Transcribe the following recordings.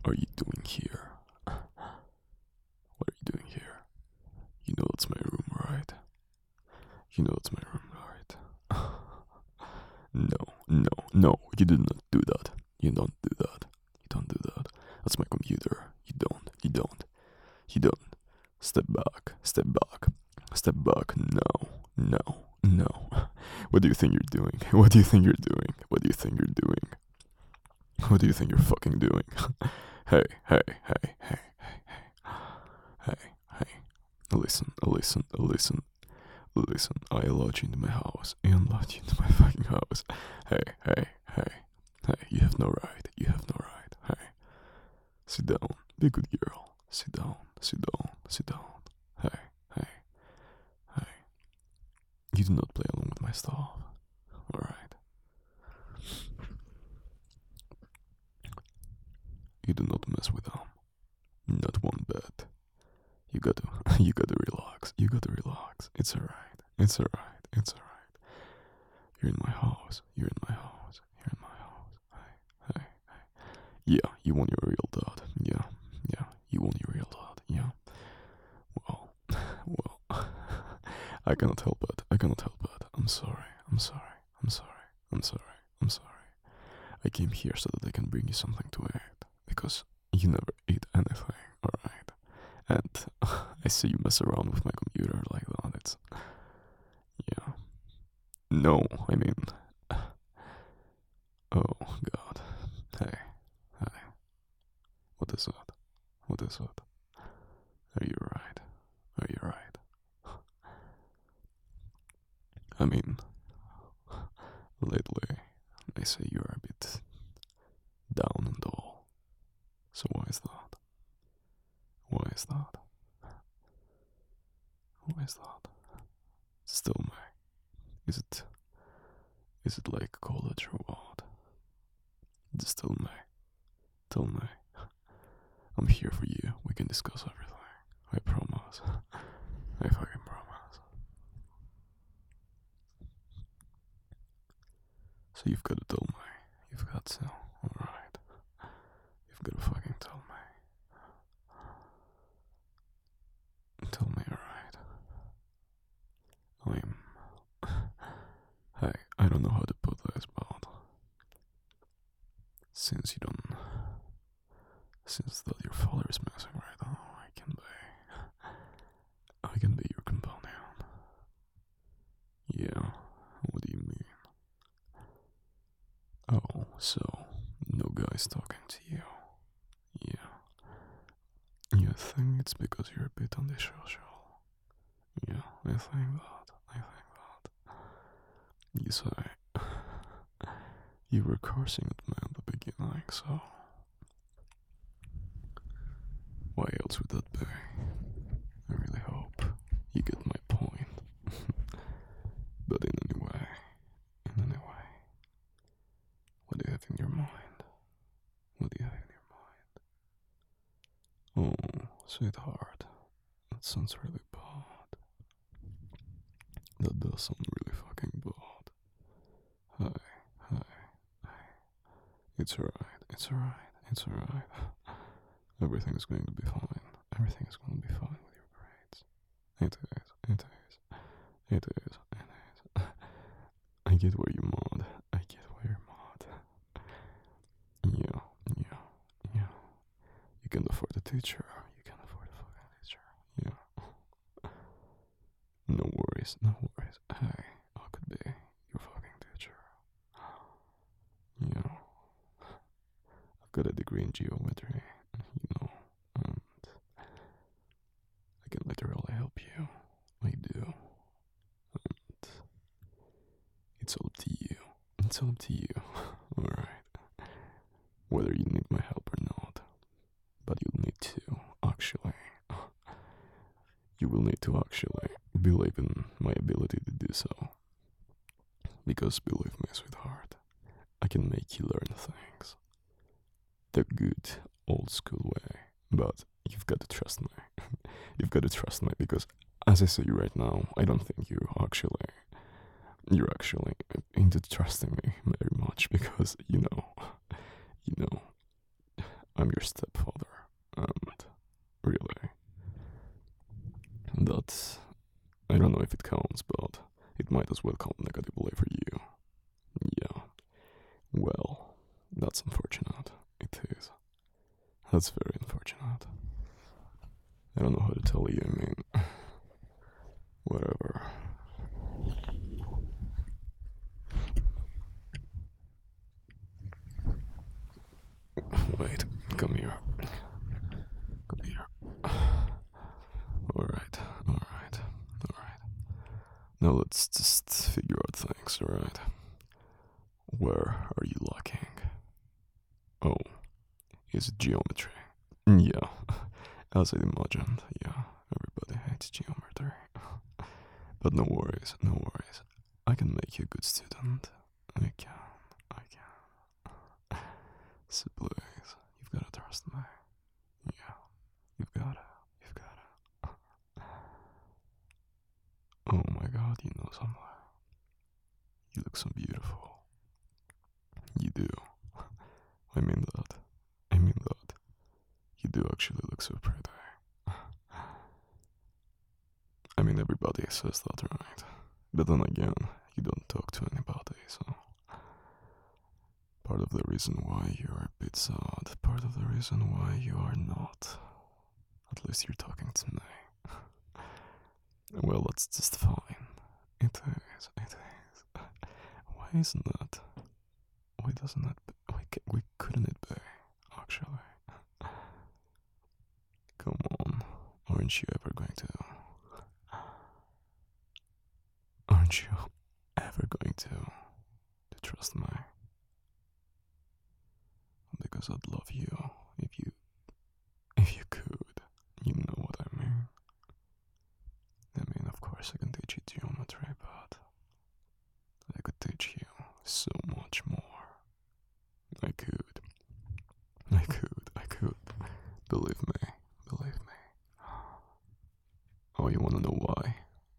are you doing here? What are you doing here? You know it's my room, right? You know it's my room, right? No, no, no, you did not do that. You don't do that. You don't do that. That's my computer. You don't. Step back, step back, step back. No, no, no. What do you think you're doing? What do you think you're doing? What do you think you're doing? What do you think you're fucking doing? Hey, hey, hey, hey, hey, hey, hey. Listen, listen, listen, listen. I allowed you into my house. I allowed you into my fucking house. Hey, hey, hey, hey. You have no right. You have no right. Hey. Sit down. Be a good girl. Sit down. Sit down. Sit down. Hey, hey, hey. You do not play along with my stuff. Alright. You do not mess with them. Not one bit. You gotta you gotta relax. You gotta relax. It's alright. It's alright. It's alright. You're in my house. You're in my house. You're in my house. Hey, hey, hey. Yeah, you want your real dad. Yeah, yeah. You want your real dad. Yeah. Well, well. I cannot help it. I cannot help it. I'm sorry. I'm sorry. I'm sorry. I'm sorry. I'm sorry. I came here so that I can bring you something to eat. Because you never eat anything, alright? And I see you mess around with my computer like that. It's. Yeah. No, I mean. Oh, God. Hey. Hey. What is it? What is it? Are you right? Are you right? I mean, lately, they say you're a bit down and all. So why is that? Why is that? Why is that? Still May. Is it like college or what? It's still May. Tell me. I'm here for you. We can discuss everything. I promise. I fucking promise. So you've got to tell me. You've got to. Alright. You've got to fucking tell me. Tell me, alright. Hey, I don't know how to put this, but since you don't. Since that your father is missing right now, I can be your companion. Yeah, what do you mean? Oh, so no guy's talking to you. Yeah. You think it's because you're a bit antisocial? Yeah, I think that. I think that. You say you were cursing at me at the beginning, so why else would that be? I really hope you get my point. But in any way, what do you have in your mind? What do you have in your mind? Oh, sweetheart, that sounds really bad. That does sound really fucking bad. Hi, hi. It's alright, it's alright, it's alright. Everything is going to be fine. Everything is going to be fine with your grades. It is, it is, it is, it is. I get where you're mad. I get where you're mad. Yeah, yeah, yeah. You can afford a teacher. You can afford a fucking teacher. Yeah. No worries, no worries. Hey, I could be your fucking teacher. Yeah. I've got a degree in geometry, and I can literally help you. I do. And it's all up to you. It's all up to you. Alright. Whether you need my help or not. But you'll need to, actually. You will need to actually believe in my ability to do so. Because believe me, sweetheart, I can make you learn things. The good, old school way. But you've got to trust me. You've got to trust me because, as I say right now, I don't think you're actually into trusting me very much because you know, I'm your stepfather. And really, that's. I don't know if it counts, but it might as well count negatively for you. Yeah, well, that's unfortunate. It is. That's very unfortunate. I don't know how to tell you, I mean, whatever. Wait, come here. Come here. Alright, alright, alright. Now let's just figure out things, alright? Where are you lacking? Oh, is it geometry? Yeah, as I imagined, yeah, everybody hates geometry. But no worries, no worries. I can make you a good student. I can. So please, you've gotta trust me. Yeah, you've gotta. Oh my god, you know something. You look so beautiful. You do. I mean that. I mean that. You do actually look so pretty. I mean, everybody says that, right? But then again, you don't talk to anybody, so. Part of the reason why you are a bit sad, part of the reason why you are not. At least you're talking to me. Well, that's just fine. It is, it is. Why isn't that? Why doesn't that? Why couldn't it be? Actually, come on. Aren't you ever going to? Aren't you ever going to trust me? Because I'd love you if you could. You know what I mean. I mean, of course, I can teach you geometry, but I could teach you so much more. I could. I could. Believe me. Believe me. Oh, you wanna know why?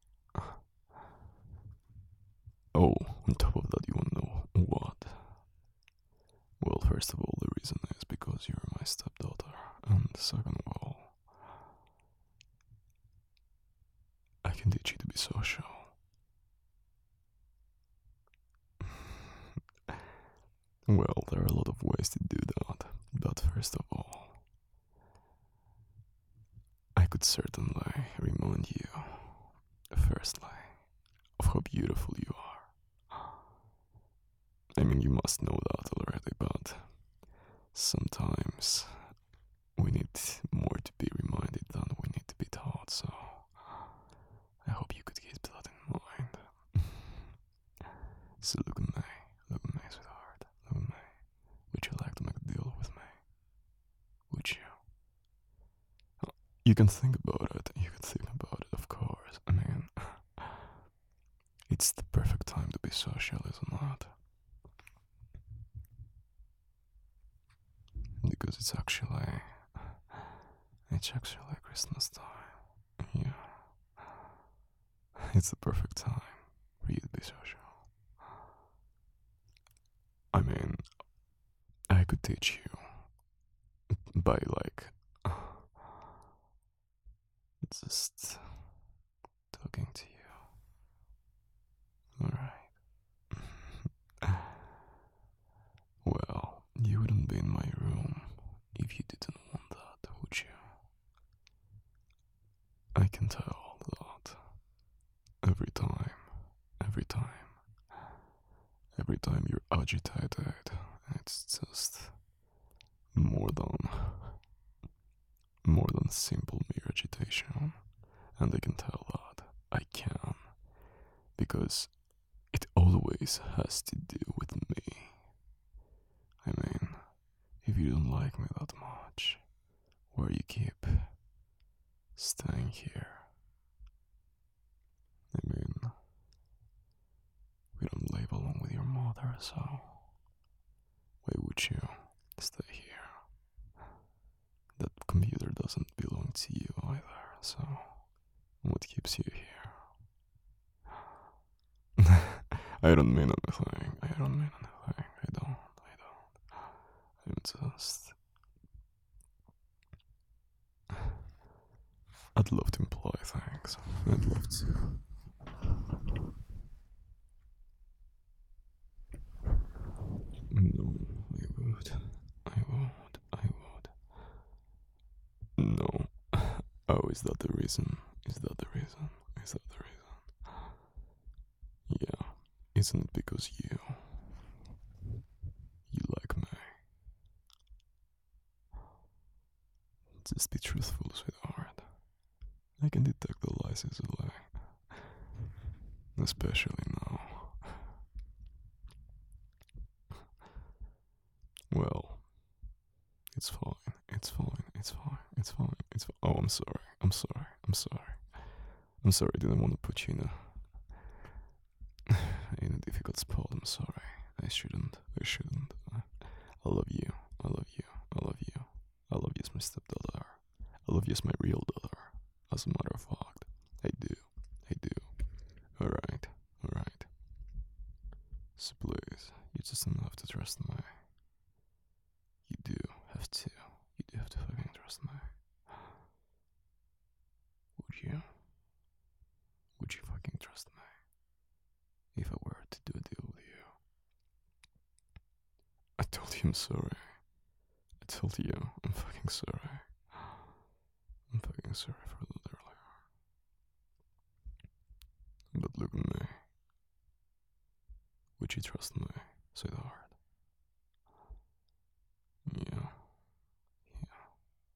Oh, on top of that, you wanna know what? Well, first of all, the reason is because you're my stepdaughter, and second of all, I can teach you to be social. Well, there are a lot of ways to do that, but first of all, I could certainly remind you, firstly, of how beautiful you are. I mean, you must know that already, but sometimes we need more to be reminded than we need to be taught, so I hope you could keep that in mind. So look at me, sweetheart, look at me. Would you like to make a deal with me? Would you? You can think about it, of course. I mean, it's the perfect time to be social, isn't it? Because it's actually Christmas time. Yeah. It's the perfect time for you to be social. I mean, I could teach you by like just talking to you. Alright. Well, you wouldn't be in my room if you didn't want that, would you? I can tell that every time, every time, every time you're agitated, it's just more than more than simple mere agitation, and I can tell that I can because it always has to do with me. I mean, if you don't like me that much, why you keep staying here? I mean, we don't live along with your mother, so why would you stay here? That computer doesn't belong to you either, so what keeps you here? I don't mean anything. I don't mean anything. I don't. I'm just I'd love to imply things. I'd love to. No, I would. I would. I would. No. Oh, is that the reason? Is that the reason? Is that the reason? Yeah. Isn't it because you like me? Just be truthful, sweetheart. I can detect the lies easily. Especially now. Well, it's fine. It's fine. It's fine. It's fine. It's fine. Oh, I'm sorry. I'm sorry. I'm sorry. I'm sorry. I didn't want to put you in a difficult spot. I'm sorry. I shouldn't. I shouldn't. I love you. I love you. I love you. I love you as my stepdaughter. I love you as my real daughter. As a matter of fact, I do. I do. Alright. Alright. So please, you just don't have to trust me. You do have to. You do have to fucking trust me. Would you? Would you fucking trust me? If I were to do a deal with you. I told you I'm sorry. I told you I'm fucking sorry. I'm fucking sorry for that earlier. But look at me. Would you trust me, sweetheart? Yeah. Yeah.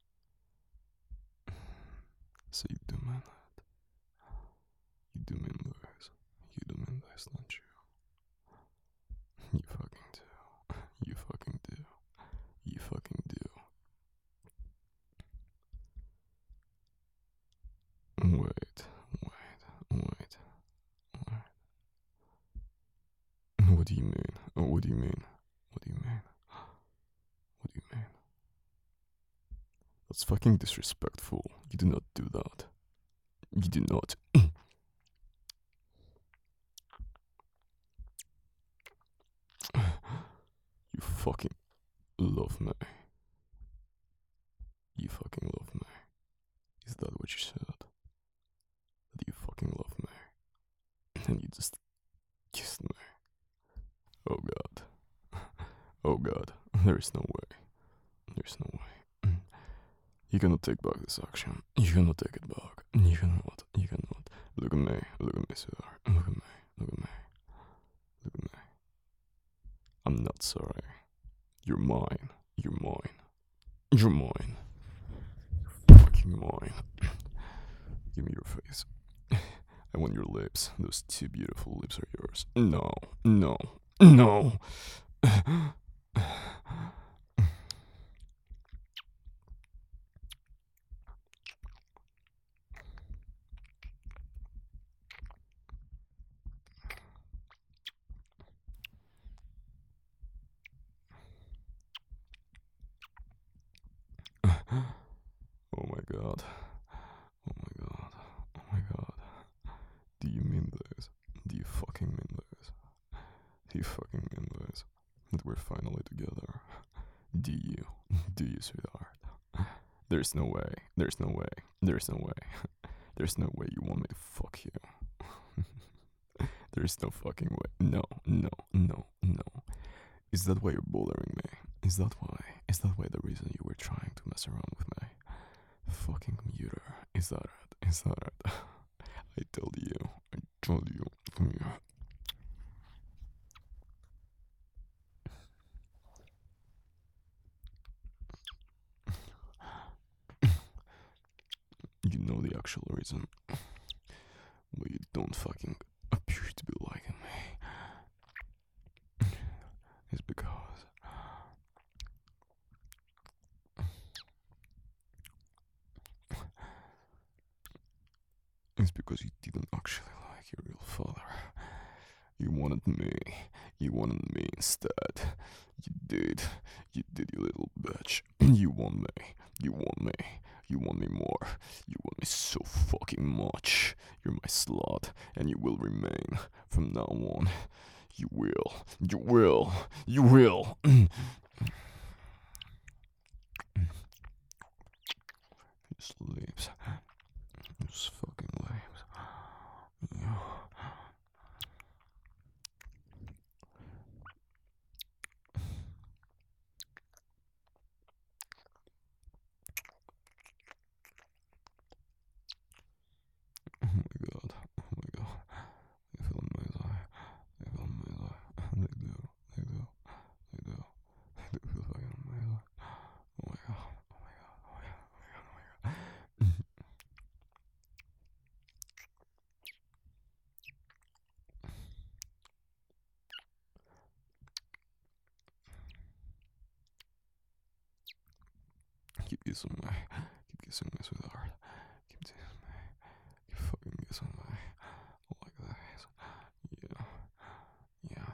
So you do mean it. You do mean this. You do mean this, don't you? You fucking do. You fucking do. You fucking do. Wait, wait. What do you mean? What do you mean? What do you mean? What do you mean? That's fucking disrespectful. You do not do that. You do not. You fucking love me. You fucking love me. Is that what you said? That you fucking love me. And you just kissed me. Oh god. Oh god. There is no way. There's no way. You cannot take back this action. You cannot take it back. You cannot. You cannot. Look at me. Look at me, sweetheart. Look at me. Look at me. Look at me. I'm not sorry. You're mine. You're mine. You're mine. You're fucking mine. Give me your face. I want your lips. Those two beautiful lips are yours. No. No. No. Oh my god. Oh my god. Oh my god. Do you mean this? Do you fucking mean this? Do you fucking mean this? That we're finally together? Do you? Do you, sweetheart? There's no way. There's no way. There's no way. There's no way you want me to fuck you. There's no fucking way. No, no, no, no. Is that why you're bothering me? Is that why? Is that why the reason you were trying to mess around with my fucking computer? Is that it? Is that it? I told you. I told you. Come here. You know the actual reason. But you don't fucking appear to be liking me. It's because you didn't actually like your real father. You wanted me. You wanted me instead. You did. You did, you little bitch. You want me. You want me. You want me more. You want me so fucking much. You're my slut, and you will remain from now on. You will. You will. You will. His lips. kissing me. Keep kissing me, sweetheart. Keep kissing me. Keep fucking kissing me. Like that. Yeah. Yeah.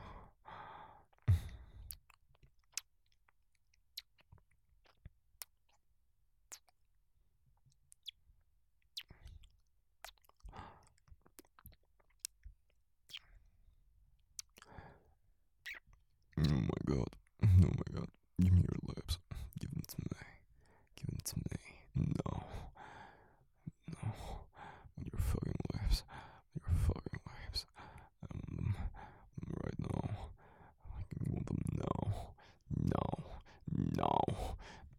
Oh my god. Oh my god. Give me your lips. Give them to me. Give them to me. No. No. Your fucking lips. Your fucking lips. I want them. Right now. I want them now. No. No.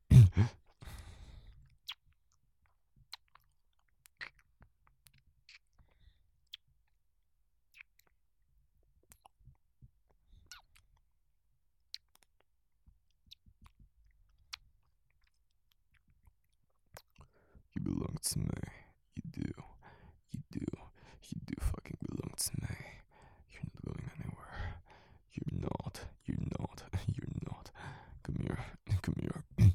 You belong to me. You do. You do. You do fucking belong to me. You're not going anywhere. You're not. You're not. You're not. Come here. Come here.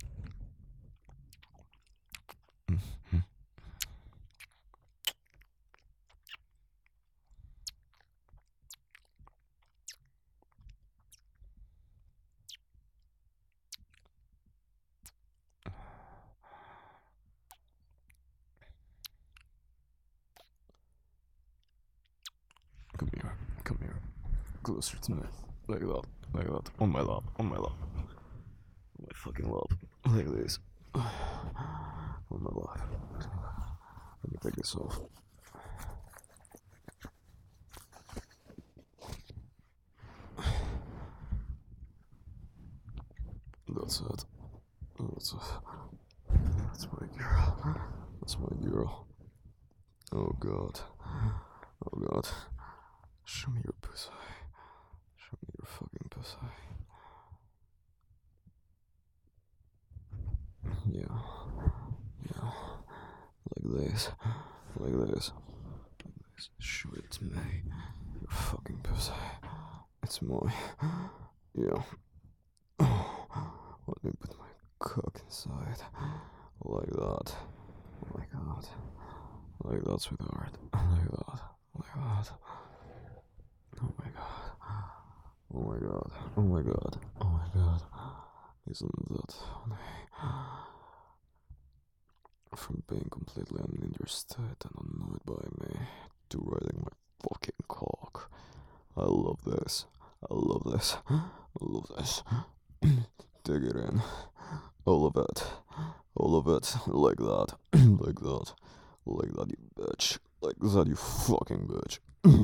Come here. Come here. Closer to me. Like that. Like that. On my lap. On my lap. On my fucking lap. Like this. On my lap. Let me take this off. That's it. That's it. That's my girl. That's my girl. Oh god. Oh god. Show me your pussy. Show me your fucking pussy. Yeah. Yeah. Like this. Like this. Show it to me. Your fucking pussy. It's mine. Yeah. Let me put my cock inside. Like that. Like that. Like that, sweetheart. Like that. Like that. Oh my god. Oh my god. Oh my god. Oh my god. Isn't that funny? From being completely uninterested and annoyed by me to riding my fucking cock. I love this. I love this. I love this. Dig it in. All of it. All of it. Like that. Like that. Like that, you bitch. Like that, you fucking bitch.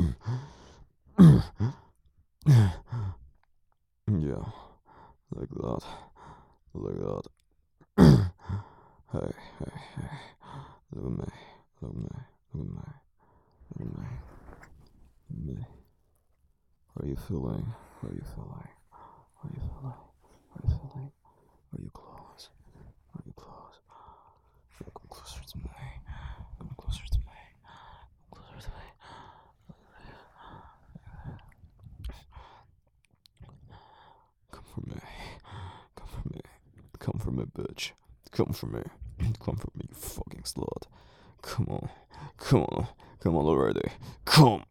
Yeah. Like that. Like that. Hey, hey, hey. Look at me. Look at me. Look at me. Look at me. Look at me. How are you feeling? How are you feeling? How are you feeling? How are you feeling? Are you close? Are you close? Come closer to me. Come closer to me. Come closer to me. Come for me. Come for me. Come for me, bitch. Come for me. Come for me, you fucking slut. Come on. Come on. Come on already. Come.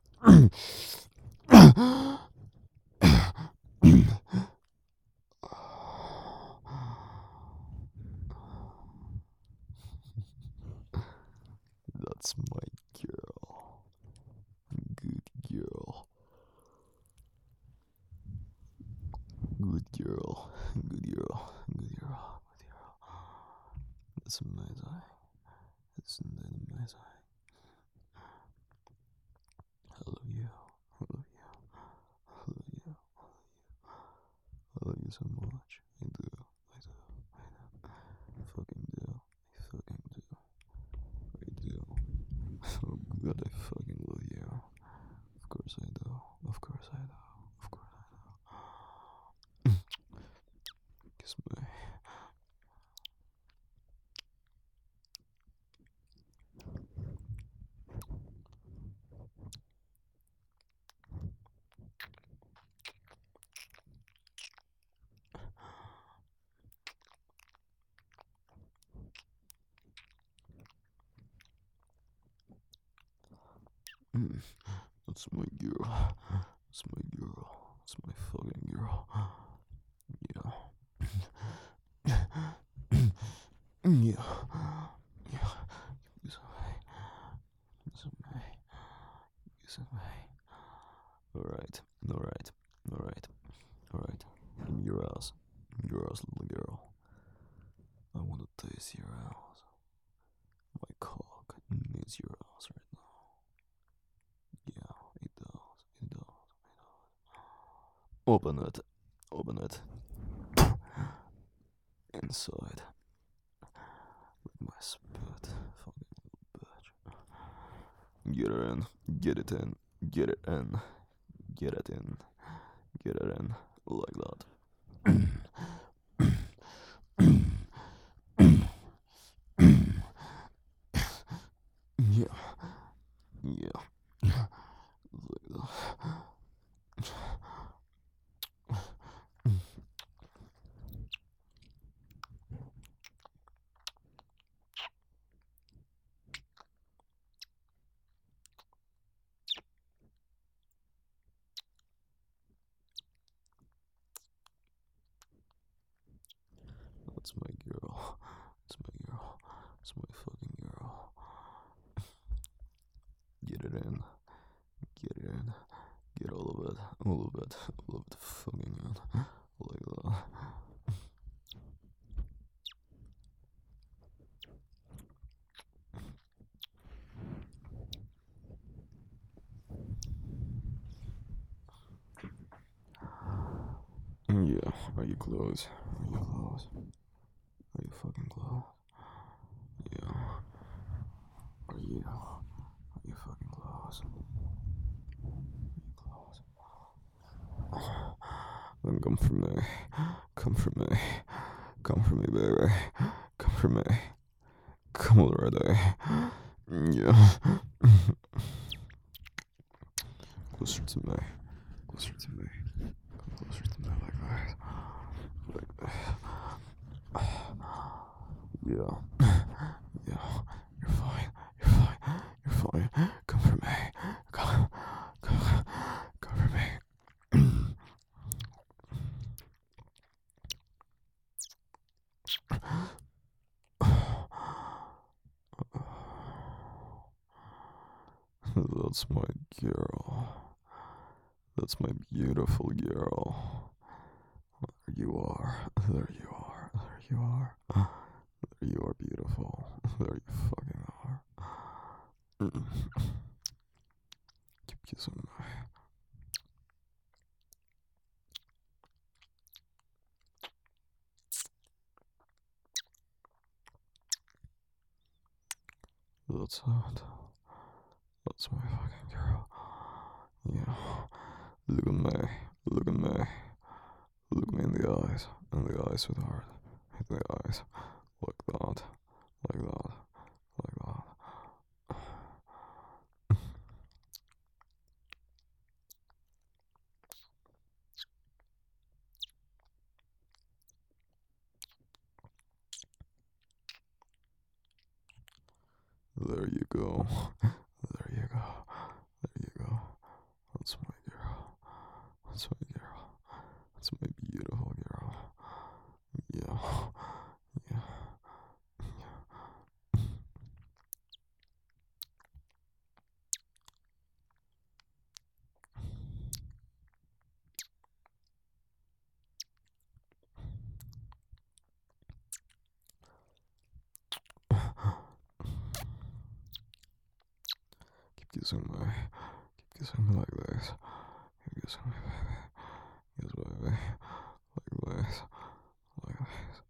That's my girl. Good girl. Good girl. Good girl. Good girl. Good girl. That's amazing. That's indeed amazing. I love you. I love you. I love you. I love you so much. I do. I do. I do. I fucking do. I fucking do. I do. Oh god, I fucking love you. Of course I do. Of course I do. Of course I do. Kiss me. That's my girl. That's my girl. That's my fucking girl. Yeah. Yeah. Yeah. Kiss away. Kiss away. Kiss away. Alright. Alright. Alright. Alright. Give me your ass. Your ass, little girl. I want to taste your ass. My cock needs your ass right now. Yeah, it does. It does. It does. Open it. Open it. Inside. With my spit. Fucking bitch. Get it in. Get it in. Get it in. Get it in. Get it in. Like that. Yeah. Yeah. Like that. That's my girl. That's my girl. That's my fucking girl. Get it in. Get it in. Get all of it. All of it. All of it fucking in. Like that. Yeah. Are you close? Are you close? Are you fucking close? Yeah. Are you? Are you fucking close? Are you close? Then come for me. Come for me. Come for me, baby. Come for me. Come already. Yeah. Closer to me. Closer to me. Come closer to me like that. Like that. Yeah. Yeah. You're fine. You're fine. You're fine. Come for me. Come. Come. Come for me. That's my girl. That's my beautiful girl. There you are. There you are. There you are. There you are, beautiful. There you fucking are. Keep kissing me. That's it. That's my fucking girl. Yeah. Look at me. Look at me. Look me in the eyes. In the eyes, sweetheart. In the eyes. Like that. Like that. Like that. There you go. There you go. There you go. That's my girl. That's my girl. That's my beautiful girl. Yeah. Yeah. Keep kissing me. Keep kissing me like this. Keep kissing me, baby. Yes, baby. Like this. Like this.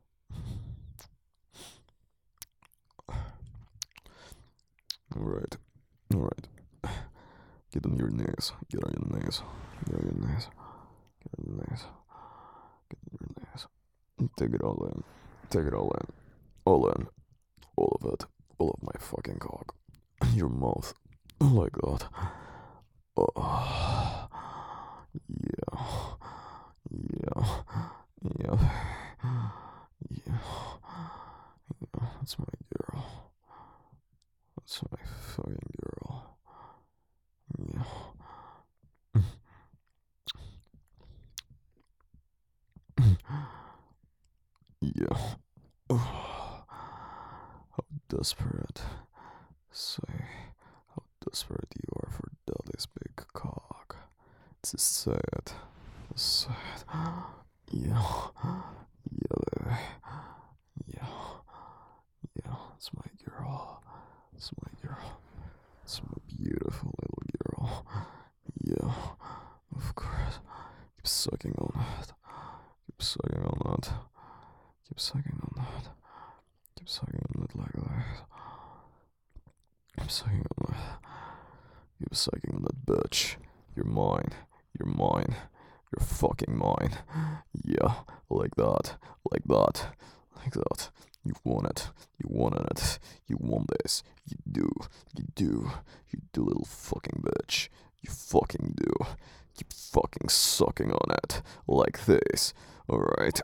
Alright. Alright. Get on your knees. Get on your knees. Get on your knees. Get on your knees. Get on your knees. Take it all in. Take it all in. All in. All of it. All of my fucking cock. Your mouth. Like that. Oh. Yeah. Yeah. Yeah. Yeah. Yeah. That's my girl. That's my fucking girl. desperate. Say how desperate you are for daddy's big cock. It's sad. Sad. Yeah. Yeah, baby. Yeah. Yeah. It's my girl. It's my girl. It's my beautiful little girl. Yeah. Of course. Keep sucking on it. Keep sucking on it. Keep sucking on it. Keep sucking on it like that. Keep sucking on it. Keep sucking on that bitch. You're mine. You're mine. You're fucking mine. Yeah, like that. Like that. Like that. You want it. You wanted it. You want this. You do. You do. You do, little fucking bitch. You fucking do. Keep fucking sucking on it. Like this. Alright.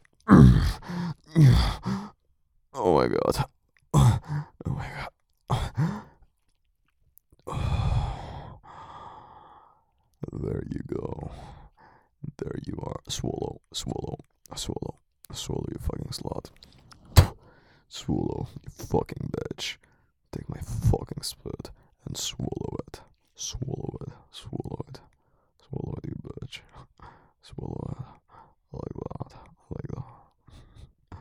Oh my god. Oh my god. There you go. There you are. Swallow, swallow, swallow, swallow, you fucking slut. Swallow, you fucking bitch. Take my fucking spit and swallow it. Swallow it. Swallow it. Swallow it, you bitch. Swallow it. Like that. Like that.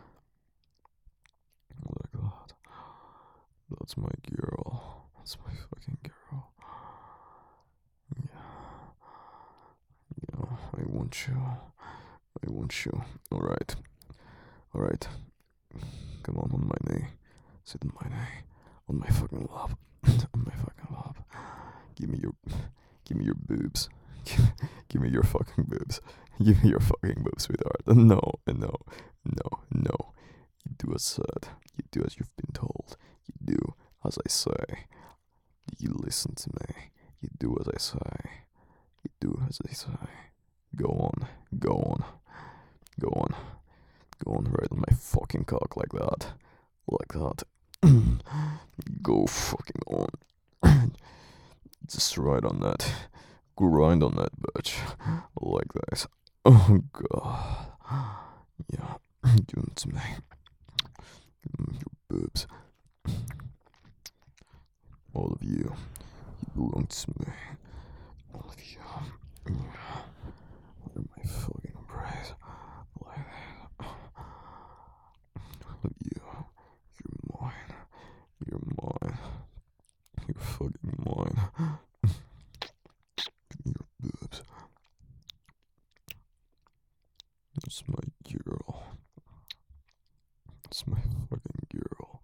Like that. That's my girl. That's my fucking girl. Yeah. Yeah. I want you. I want you. Alright. Alright. Come on my knee. Sit on my knee. On my fucking lap. On my fucking lap. Give me your boobs. Give me your fucking boobs. Give me your fucking boobs, sweetheart. No, no, no, no. You do as said. You do as you've been told. You do as I say. You listen to me. You do as I say. You do as I say. Go on. Go on. Go on. Go on right on my fucking cock like that. Like that. Go fucking on. Just right on that. Grind on that bitch. Like this. Oh god. Yeah. Give them to me. Give me your boobs. All of you. You belong to me. All of you. Yeah. Under my fucking embrace. Like that. All of you. You're mine. You're mine. You're fucking mine. Give me your boobs. It's my girl. It's my fucking girl.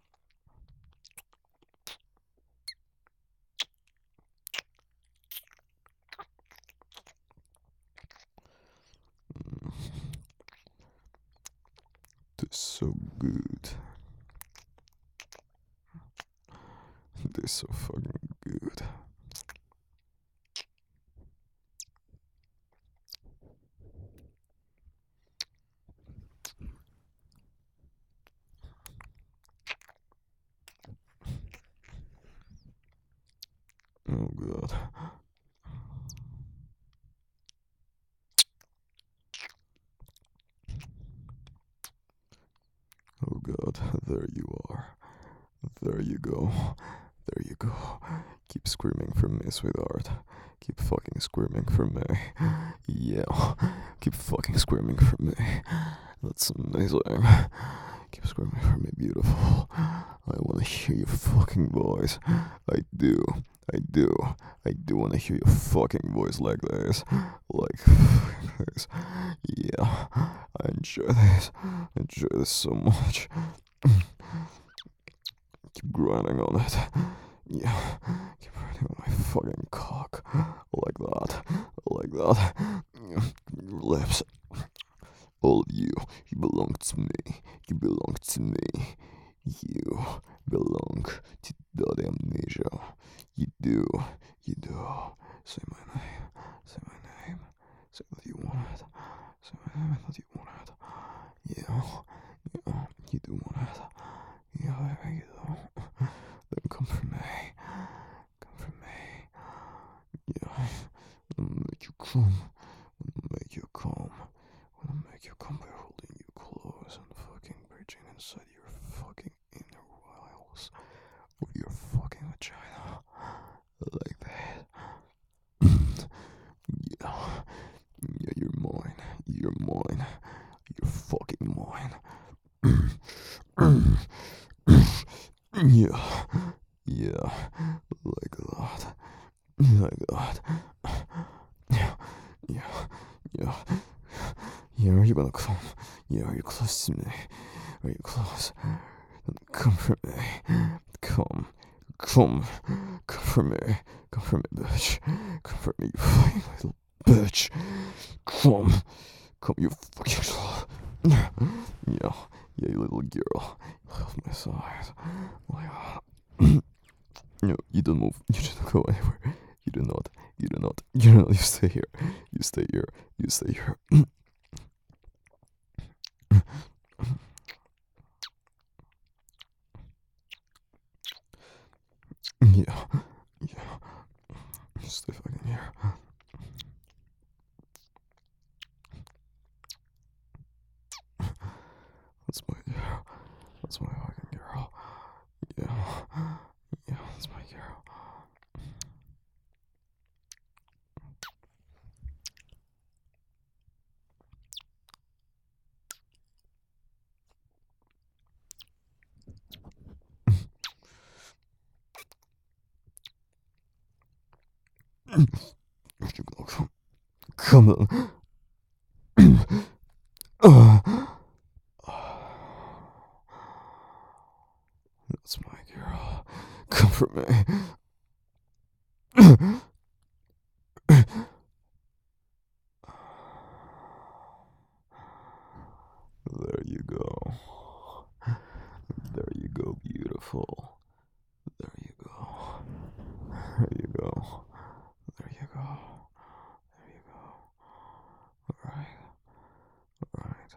They're so good. They're so fucking good. Oh god. Oh god, there you are. There you go. There you go. Keep screaming for me, sweetheart. Keep fucking screaming for me. Yeah. Keep fucking screaming for me. That's amazing. Keep screaming for me, beautiful. I wanna hear your fucking voice. I do. I do. I do wanna hear your fucking voice like this. Like this. Yeah. I enjoy this. I enjoy this so much. Keep grinding on it. Yeah. Keep grinding on my fucking cock. Like that. Like that. Your lips. All of you. You belong to me. You belong to me. You belong to Daddy Amnesia. You do. You do. Say my name. Say my name. Say that you want it. Say my name that you want it. Yeah. Yeah. You do want it. Yeah, baby, you do. Then come for me. Come for me. Yeah. I'm gonna make you come. I'm gonna make you come. I'm gonna make you come by holding you close and fucking breaching inside your fucking inner wild close with your fucking vagina like that. Yeah, yeah, you're mine. You're mine. You're fucking mine. Yeah, yeah, like that, like that. Yeah, yeah, yeah. Yeah, are you gonna come? Yeah, are you close to me? Are you close? Come for me. Come. Come. Come for me. Come for me, bitch. Come for me, you fucking little bitch. Come. Come, you fucking. Yeah. Yeah, you little girl. Off my side. My God. No, you don't move. You don't go anywhere. You do not. You do not. You do not. You stay here. You stay here. You stay here. Yeah. Yeah. You stay fucking here. That's my girl. That's my fucking girl. Yeah. Yeah, that's my girl. Come, come on. That's my girl. Come for me. There you go. There you go, beautiful. There you go. There you go. There you go. There you go. Alright. Alright.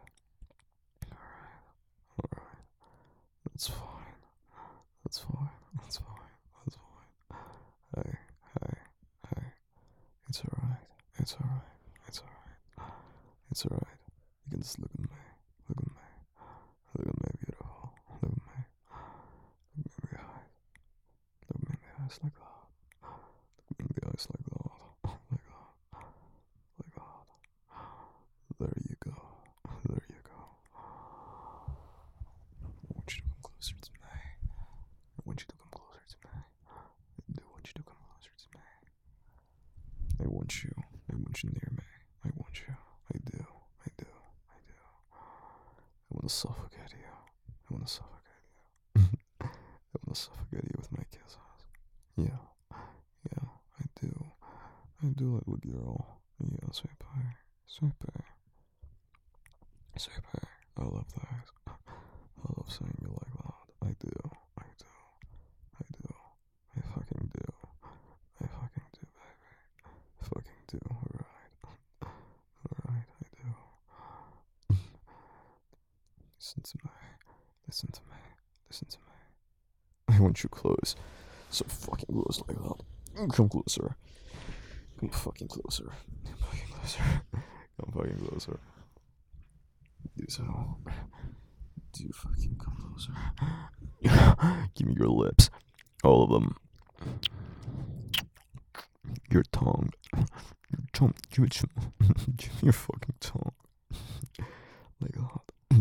Alright. That's fine. That's fine. That's fine. That's fine. Hey, hey, hey. It's alright. It's alright. It's alright. It's alright. You can just look at me. Look at me. Look at me, beautiful. Look at me. Look at me in the eyes. Look at me in the eyes like that. Look me in the eyes like that. Like that. Like that. There you go. There you go. I want you to come closer to me. I want you to come closer to me. I do want you to come closer to me. I want you. I want you near me. I want you. I do. I do. I do. I want to suffocate you. I want to suffocate you. I want to suffocate you with my kisses. Yeah. Yeah. I do. I do, little girl. Yeah, sweet pie. Sweet pie. Sweet pie. I love that. I love saying you like that. I do. I do. I do. I fucking do. I fucking do, baby. I fucking do. Alright. Alright, I do. Listen to me. Listen to me. Listen to me. I want you close. So fucking close like that. Come closer. Come fucking closer. Come fucking closer. Come fucking closer. Do so. Do fucking come closer. Give me your lips. All of them. Your tongue. Your tongue. Give it to me. Give me your fucking tongue. Like that.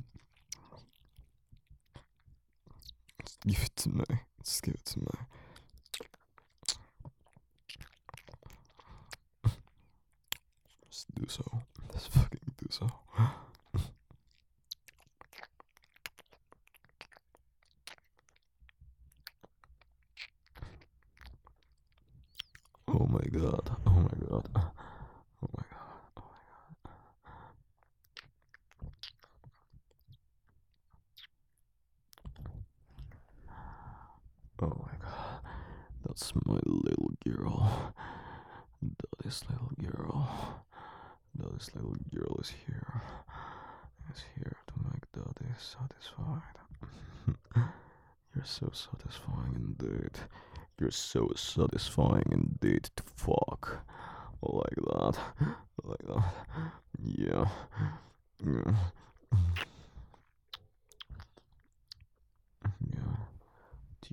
Just give it to me. Just give it to me. Just do so. Just fucking do so. Oh my god. Oh my god. Oh my god. Oh my god. That's my little girl. This little girl. This little girl is here. Is here to make Daddy satisfied. You're so satisfying indeed. You're so satisfying indeed to fuck. Like that. Like that. Yeah. Yeah. Yeah. Do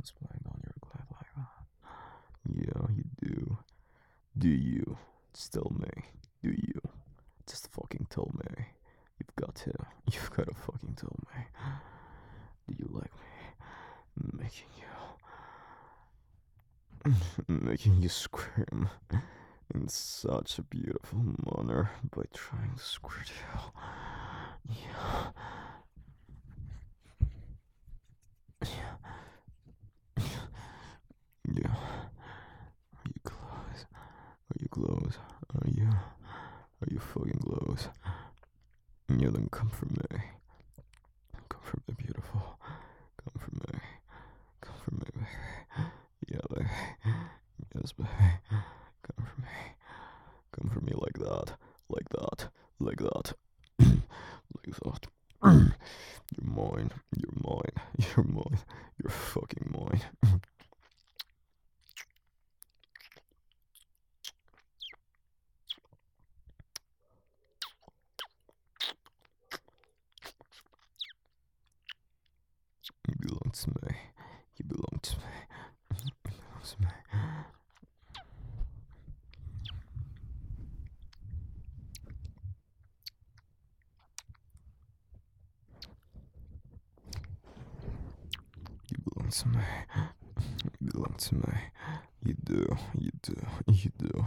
hands playing on your clit like that. Yeah, you do. Do you? Still me? Do you? Just fucking tell me. You've got to. You've got to fucking tell me. Do you like me making you, making you scream in such a beautiful manner by trying to squirt you? Yeah. Yeah. Are you close? Are you close? Are you? Are you fucking close? Yeah, then come for me. Come for me, beautiful. Come for me. Come for me, baby. Yeah, baby. Yes, baby. Come for me. Come for me like that. Like that. Like that. Like that. You're mine. You're mine. You're mine. You're fucking mine. You belong to me. You belong to me. You belong to me. You belong to me. You belong to me. You do. You do. You do.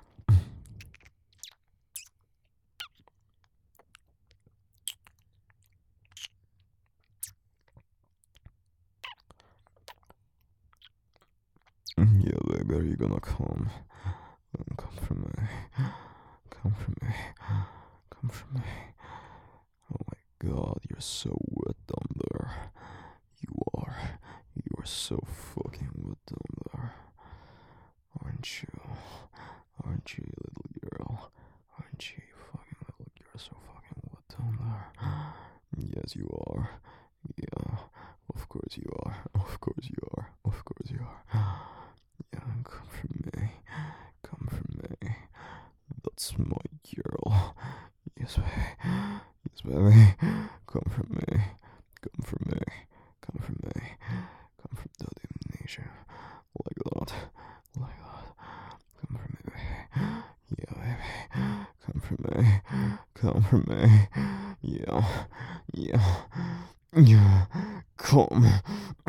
Yeah, baby, are you gonna come? Come for me. Come for me. Come for me. Oh my god, you're so wet down there. You are. You are so fucking wet down there. Aren't you? Aren't you, little girl? Aren't you, fucking little girl, so fucking wet down there? Yes, you are. Yeah, of course you are. Of course you are. Of course you are. Yeah, come for me. Come for me. That's my girl. Yes, baby. Yes, baby. Come for me. Come for me. Come for me. Come from that amnesia. Like that. Like that. Come for me, baby. Yeah, baby. Come for me. Come for me. Yeah. Yeah. Yeah. Come.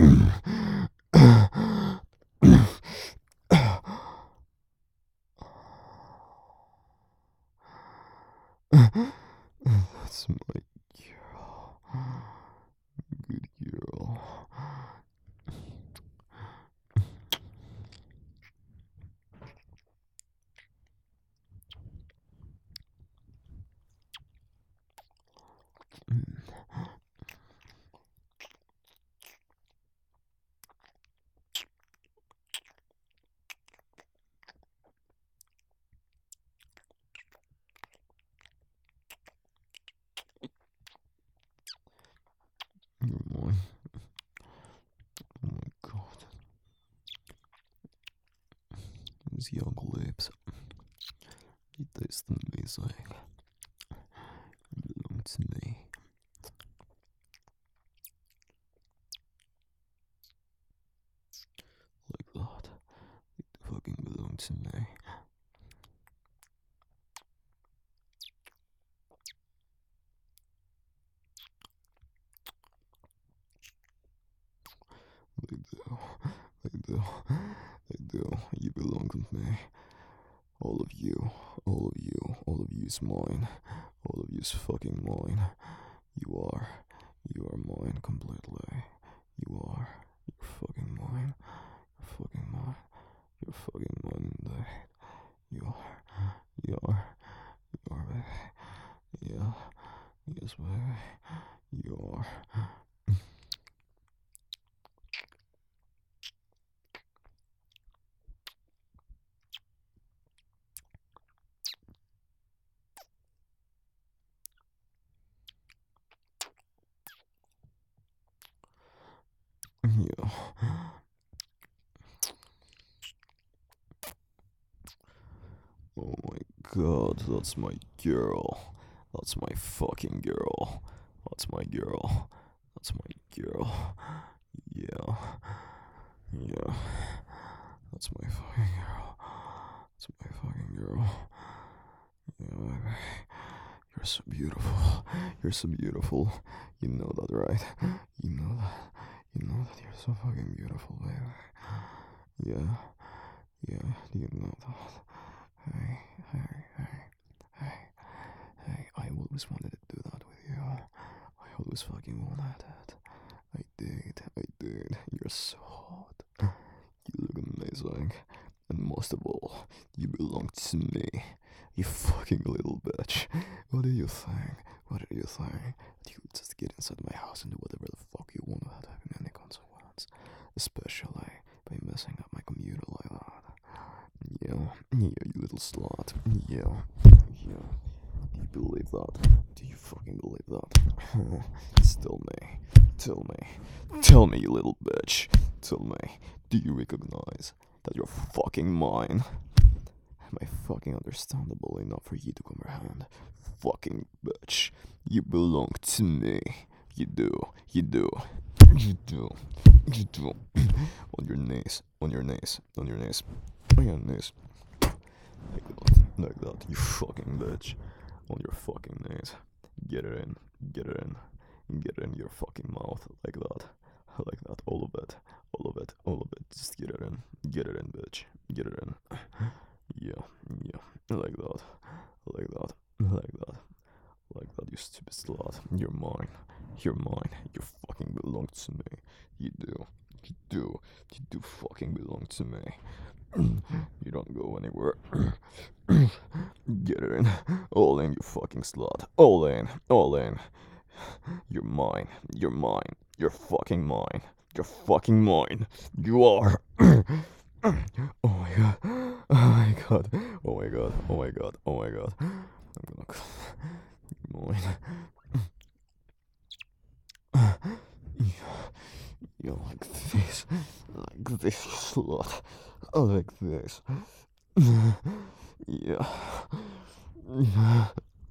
That's my girl. Good girl. You're mine. Oh my god. These young lips. They taste amazing. They belong to me. Like that. They fucking belong to me. They do. They do. They do. You belong with me. All of you. All of you. All of you is mine. All of you is fucking mine. You are. You are mine completely. You are. You're fucking mine. You're fucking mine. You're fucking mine indeed. You are. You are. You are, baby. Yeah. Yes, baby. You are. Yeah. Oh my god, that's my girl. That's my fucking girl. That's my girl. That's my girl. Yeah. Yeah, that's my fucking girl. That's my fucking girl. Yeah, baby. You're so beautiful. You're so beautiful. You know that, right? You know that. You know that you're so fucking beautiful, baby. Yeah, yeah, you know that. Hey, hey, hey, hey, hey. I always wanted to do that with you. I always fucking wanted it. I did. You're so hot. You look amazing. And most of all, you belong to me. You fucking little bitch. What do you think? What do you think? You just get inside my house and do whatever the fuck you want without having any consequence. Especially by messing up my computer like that. Yeah, you little slut. Yeah. Do you believe that? Do you fucking believe that? Tell me. Tell me. Tell me, you little bitch. Tell me. Do you recognize that you're fucking mine? Am I fucking understandable enough for you to comprehend? Fucking bitch. You belong to me. You do. You do. You do. You do. On your knees. On your knees. On your knees. On your knees. Like that. Like that. You fucking bitch. On your fucking knees. Get it in. Get it in. Get it in your fucking mouth. Like that. Like that. All of it. All of it. All of it. Just get it in. Get it in, bitch. Get it in. Yeah. Yeah. Like that. Like that. Like that. Like that, you stupid slut. You're mine. You're mine. You fucking belong to me. You do. You do. You do fucking belong to me. You don't go anywhere. Get it in. All in, you fucking slut. All in. All in. You're mine. You're mine. You're fucking mine. You're fucking mine. You are. Oh my god. Oh my god. Oh my god. Oh my god. Oh my god. I'm gonna. Mine. You like this. Like this, slut. Like this. Yeah. Yeah.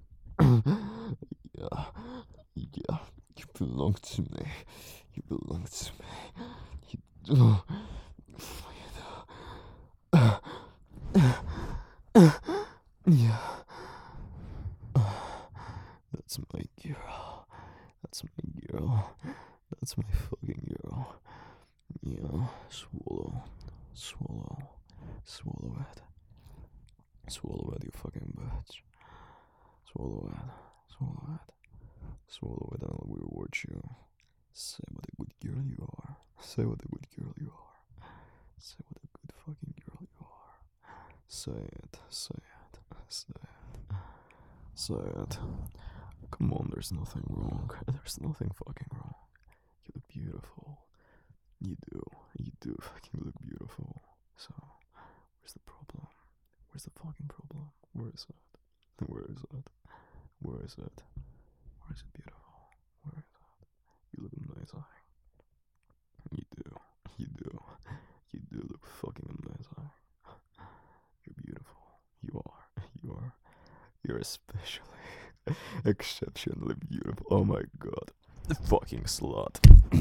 Yeah. Yeah. You belong to me. You belong to me. You do. Yeah. That's my girl. That's my girl. That's my fucking girl. Yeah. Swallow. Swallow. Swallow it. Swallow it, you fucking bitch. Swallow it. Swallow it. Swallow it and I'll reward you. Say what a good girl you are. Say what a good girl you are. Say what a good fucking girl you are. Say it. Say it. Say it. Say it. Come on, there's nothing wrong. There's nothing fucking wrong. You look beautiful. You do. You do fucking look beautiful. So, where's the problem? Where's the fucking problem? Where is it? Where is it? Where is it? Where is it beautiful? Where is it? You look amazing. You do. You do. You do look fucking amazing. You're beautiful. You are. You are. You're especially exceptionally beautiful. Oh my god. The fucking slut.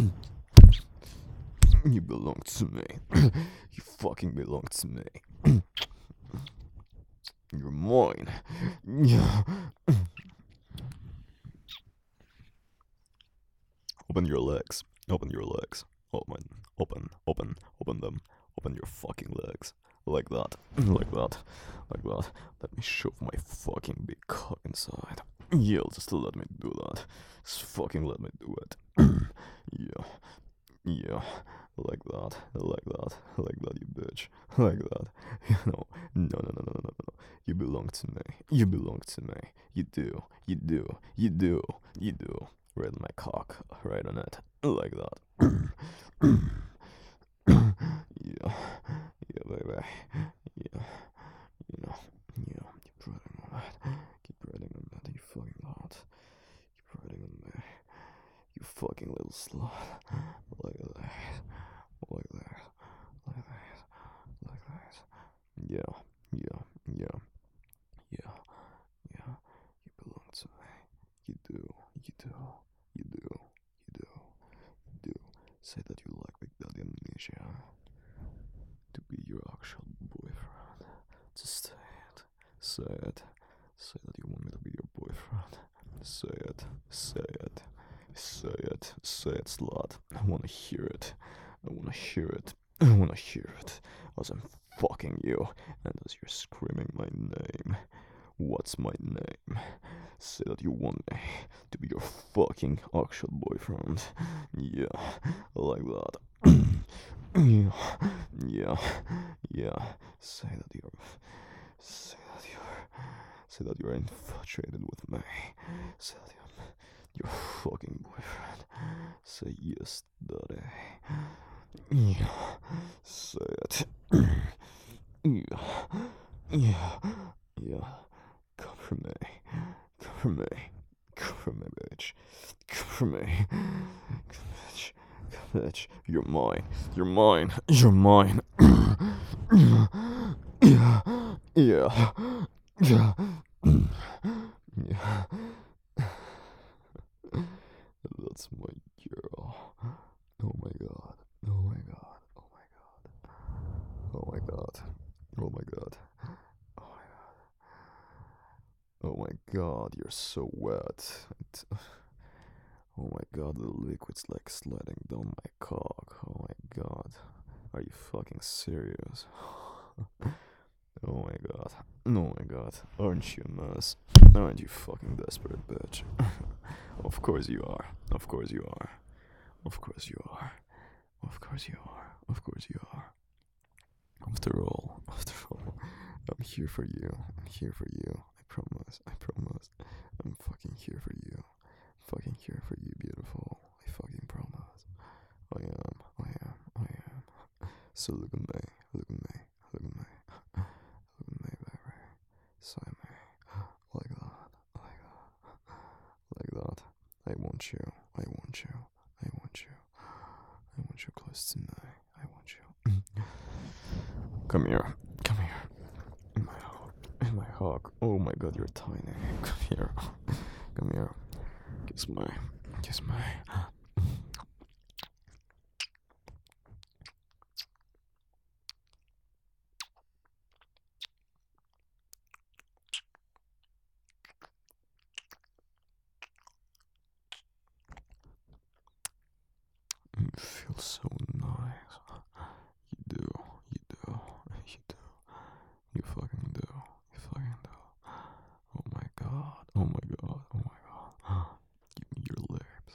You belong to me. You fucking belong to me. You're mine. Yeah. Open your legs. Open your legs. Open. Open. Open. Open them. Open your fucking legs. Like that. Like that. Like that. Let me shove my fucking big cock inside. Yeah, just let me do that. Just fucking let me do it. Yeah. Yeah. Like that. Like that. Like that, you bitch. Like that. No. No, no, no, no, no, no, no. You belong to me. You belong to me. You do. You do. You do. You do. Right on my cock. Right on it. Like that. Yeah. Yeah, baby. Yeah. You know. Yeah. Keep riding on that. Keep riding on that. You fucking hot. Keep riding on me. You fucking little slut. Like that. Like that. Like that. Like that. Yeah. Yeah. Yeah. Yeah. Yeah. You belong to me. You do. You do. You do. You do. You do. Say that you like Big Daddy Amnesia. Say it. Say that you want me to be your boyfriend. Say it. Say it. Say it. Say it, slut. I wanna hear it. I wanna hear it. I wanna hear it. As I'm fucking you, and as you're screaming my name. What's my name? Say that you want me to be your fucking actual boyfriend. Yeah, like that. Yeah, yeah, yeah. Say that you're. Say that you're. Say that you're infatuated with me. Say that I'm your fucking boyfriend. Say yes, daddy. Yeah. Say it. Yeah. Yeah. Yeah. Come for me. Come for me. Come for me, bitch. Come for me. Come, bitch. Come, bitch. You're mine. You're mine. You're mine. Yeah. Yeah. Yeah. Yeah. That's my girl. Oh my god. Oh my god. Oh my god. Oh my god. Oh my god. Oh my god. Oh my god, you're so wet. Oh my god, the liquid's like sliding down my cock. Oh my god. Are you fucking serious? Oh my god. Oh my god. Aren't you a mess? Aren't you fucking desperate, bitch? Of course you are. Of course you are. Of course you are. Of course you are. Of course you are. After all, I'm here for you. I'm here for you. I promise. I promise. I'm fucking here for you. Fucking here for you, beautiful. I fucking promise. I am. I am. I am. So look at me. Look at me. Look at me. Look at me, baby. Say me. Like that. Like that. Like that. I want you. I want you. I want you. I want you close to me. I want you. Come here. Come here. In my hug. In my hug. Oh my god, you're tiny. Come here. Come here. Kiss my. Kiss my. You feel so nice. You do. You do. You do. You fucking do. You fucking do. Oh my god. Oh my god. Oh my god. Give me your lips.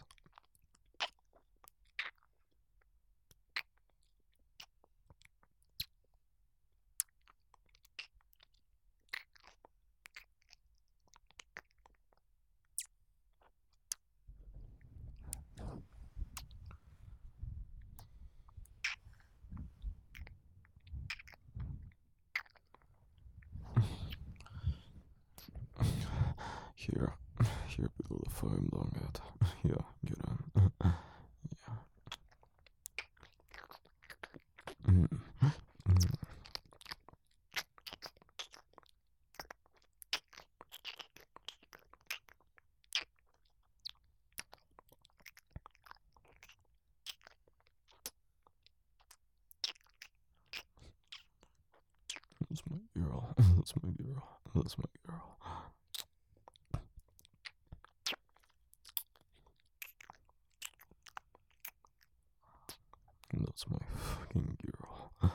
Here. Here below the foam blanket. Yeah, get in. Yeah. Mm. Mm. That's my girl. That's my girl. That's my girl. That's my fucking girl.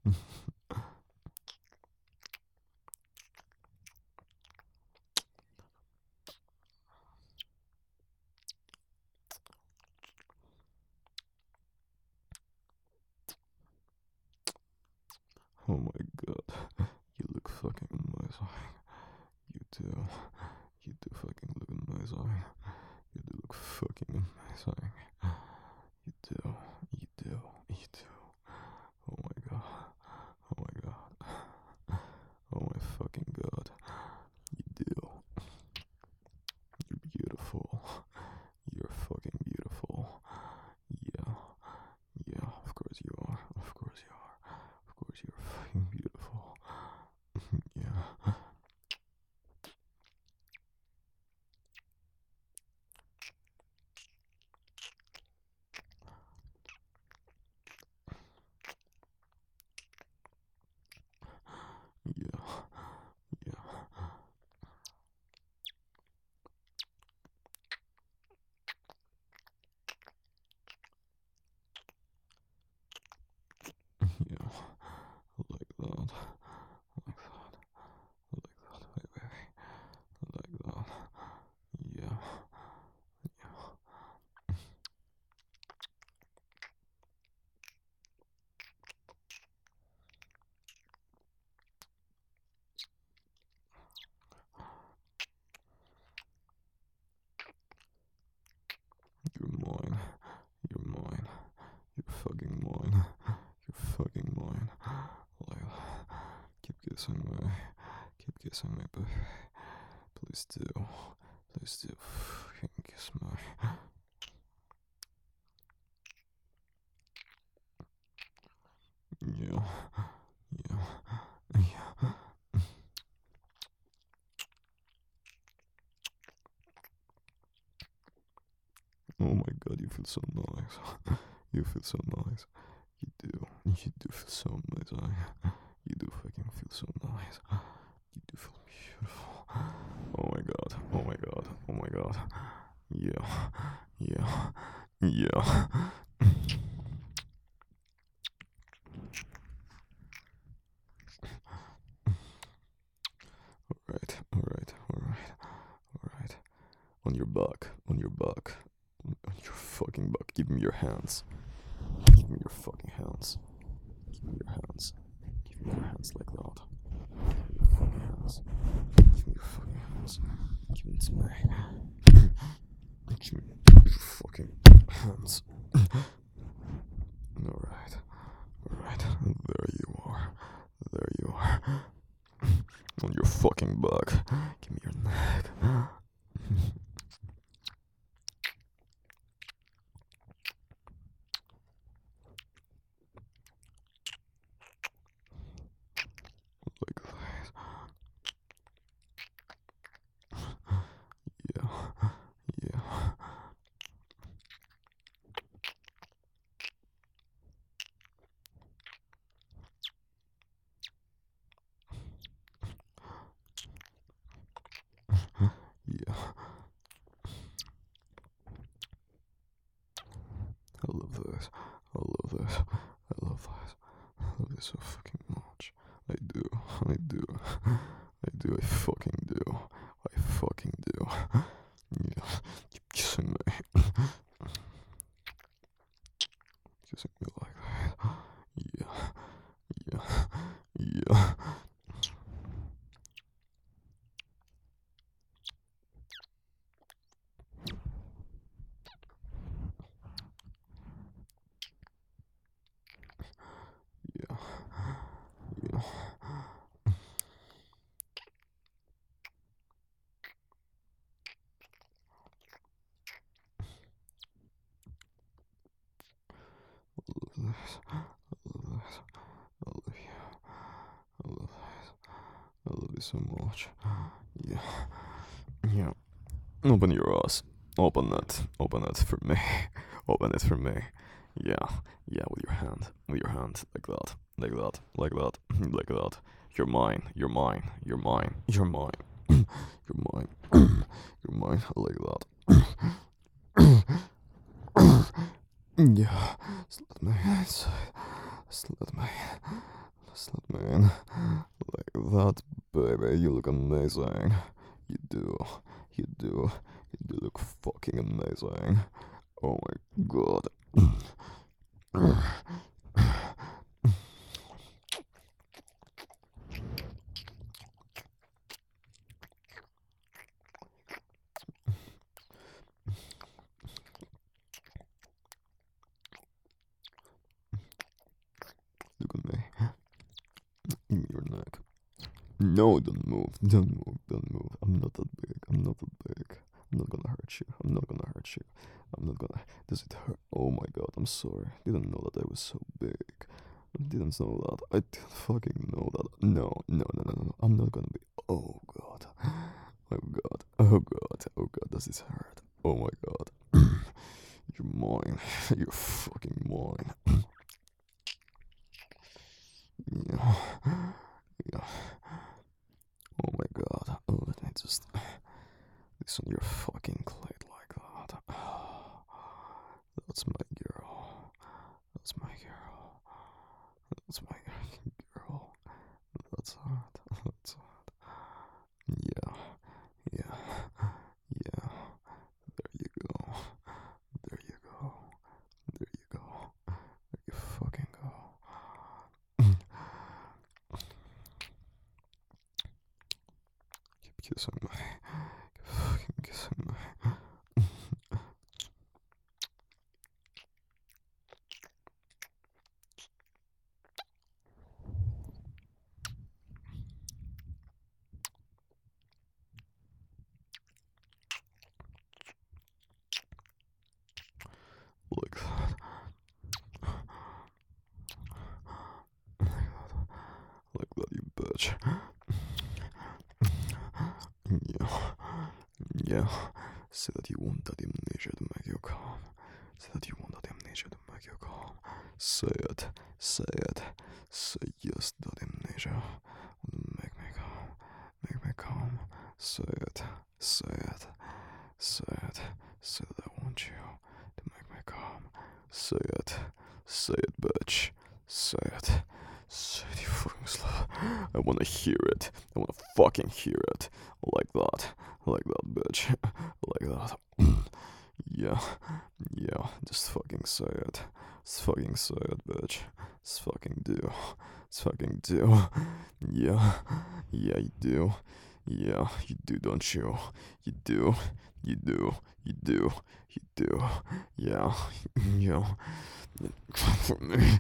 Oh my god. You look fucking amazing. You do. You do fucking look amazing. You do look fucking amazing. You do. You do. You do. Oh my god. Oh my god. Oh my fucking god. You do. You're beautiful. You're fucking beautiful. Yeah. Yeah, of course you are. Of course you are. Of course you're fucking beautiful. fucking mine. You're fucking mine. Like, keep kissing me. Keep kissing me, baby. Please do. Please do. Fucking kiss me. Yeah. Yeah. Yeah. Oh my god, you feel so nice. You feel so nice. You do. You do feel so amazing. You do fucking feel so nice. You do feel beautiful. Oh my god. Oh my god. Oh my god. Yeah. Yeah. Yeah. Alright. Alright. Alright. Alright. On your back. On your back. On your fucking back. Give me your hands. Give me your fucking hands. Give me your hands. Give me your hands like that. Give me your fucking hands. Give me your fucking hands. Give it to me. Give me your fucking hands. Alright. Alright. There you are. There you are. On your fucking back. Give me your neck. Like that. Yeah. Yeah. Yeah. I love this. I love this. I love this. I love this so fucking much. I do. I do. I do. I fucking do. I fucking do. Yeah. Keep kissing me. Kissing me like that. Yeah. Yeah. Yeah. Yeah. Yeah. I love this. I love this. I love you. I love this. I love you so much. Yeah. Yeah. Open your ass. Open it. Open it for me. Open it for me. Yeah. Yeah, with your hand. With your hand. Like that. Like that. Like that. Like that. You're mine. You're mine. You're mine. You're mine. You're mine. You're mine. Like that. Yeah. Just let me inside. Just let me. Just let me in. Like that, baby. You look amazing. You do. You do. You do look fucking amazing. Oh my god. Look at me. In your neck. No, don't move. Don't move. Don't move. I'm not that big. I'm not that big. I'm not gonna hurt you. I'm not gonna hurt you. I'm not gonna. Does it hurt? Oh my god, I'm sorry. Didn't know that I was so big. Didn't know that. I didn't fucking know that. No, no, no, no, no. I'm not gonna be. Oh god. Oh god. Oh god. Oh god. Does this hurt? Oh my god. You're mine. You're fucking mine. Yeah. Yeah. Oh my god. Oh, let me just. This on your fucking clit like that. That's my girl. That's my girl. That's my girl. That's hot. That's hot. Yeah. Yeah. Yeah. There you go. There you go. There you go. There you fucking go. Keep kissing me. Keep fucking kissing me. bitch. Yeah, yeah. Say that you want that amnesia to make you calm. Say that you want that amnesia to make you calm. Say it, say it. Say yes, that amnesia will make me calm. Make me calm. Say it, say it, say it. Say that I want you to make me calm. Say it, bitch. Say it. Say it, you fucking slut. I wanna hear it. I wanna fucking hear it. Like that. Like that, bitch. Like that. Yeah. Yeah. Just fucking say it. Just fucking say it, bitch. Just fucking do. Just fucking do. Yeah. Yeah, you do. Yeah, you do, don't you? You do. You do. You do. You do. Yeah. Yeah. Come for me.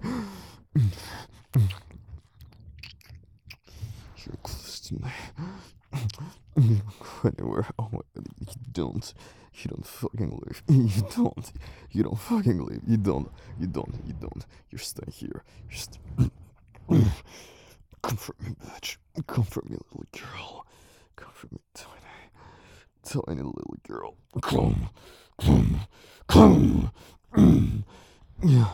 You're close to me. You don't go anywhere. Oh my god, you don't. You don't fucking leave. You don't. You don't fucking leave. You don't. You don't. You don't. You're staying here. You're comfort me, bitch. Comfort me, little girl. Comfort me, tiny little girl. Come. Come. Come. Yeah.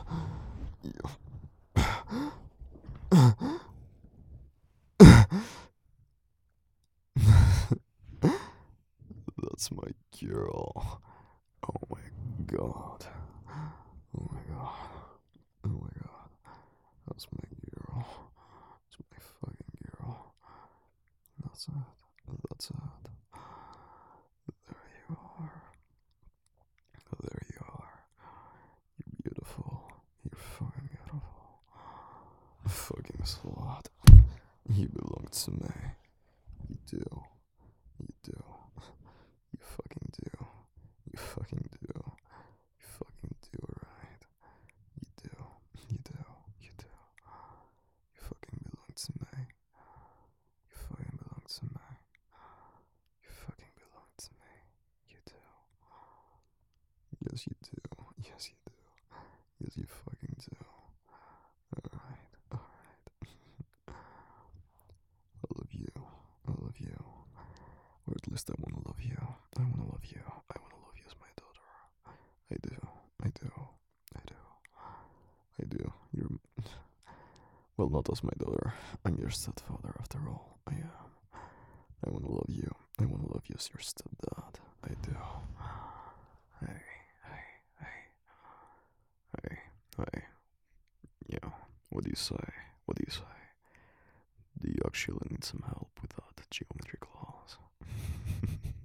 That's my girl. Oh my god. Oh my god. Oh my god. That's my girl. That's my fucking girl. That's it. That's it. There you are. There you are. You're beautiful. You're fucking beautiful. Fucking slut. You belong to me. You do. You do. You fucking do. You fucking do. You fucking do, right? You do. You do. You do. You fucking belong to me. You fucking belong to me. You fucking belong to me. You do. Yes, you do. Yes, you do. Yes, you fucking do. Alright. Alright. I love you. I love you. Or at least I wanna love you. I wanna love you. I wanna love you as my daughter. I do. I do. I do. I do. You're. Well, not as my daughter. I'm your stepfather after all. I am. I wanna love you. I wanna love you as your stepdad. I do. Hey, hey, hey, hey, hey. Yeah. What do you say? What do you say? Do you actually need some help with that geometry class?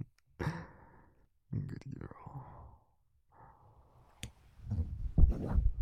Good girl.